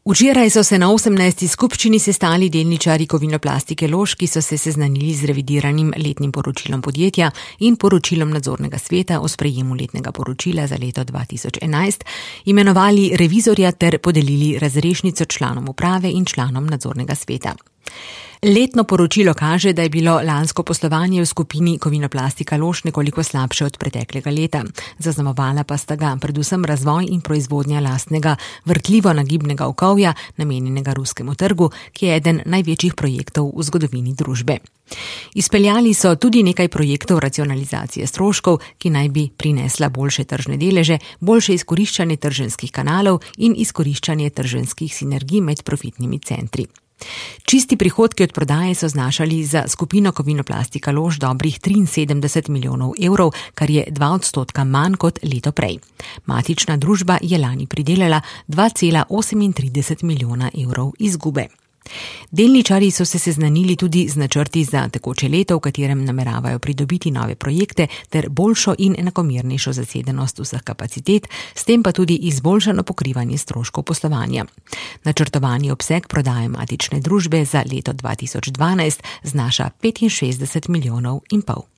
Včeraj so se na 18. skupščini sestali delničarji Kovinoplastike Lož, ki so se seznanili z revidiranim letnim poročilom podjetja in poročilom nadzornega sveta o sprejemu letnega poročila za leto 2011, imenovali revizorja ter podelili razrešnico članom uprave in članom nadzornega sveta. Letno poročilo kaže, da je bilo lansko poslovanje v skupini Kovinoplastika Lož nekoliko slabše od preteklega leta. Zaznamovala pa sta ga predvsem razvoj in proizvodnja lastnega vrtljivo nagibnega okovja, namenjenega ruskemu trgu, ki je eden največjih projektov v zgodovini družbe. Izpeljali so tudi nekaj projektov racionalizacije stroškov, ki naj bi prinesla boljše tržne deleže, boljše izkoriščanje trženjskih kanalov in izkoriščanje trženjskih sinergij med profitnimi centri. Čisti prihodki od prodaje so znašali za skupino Kovinoplastika Lož dobrih 73 milijonov evrov, kar je 2% manj kot leto prej. Matična družba je lani pridelala 2,38 milijona evrov izgube. Delničarji so se seznanili tudi z načrti za tekoče leto, v katerem nameravajo pridobiti nove projekte ter boljšo in enakomernejšo zasedenost vseh kapacitet, s tem pa tudi izboljšano pokrivanje stroškov poslovanja. Načrtovani obseg prodaje matične družbe za leto 2012 znaša 65,5 milijonov.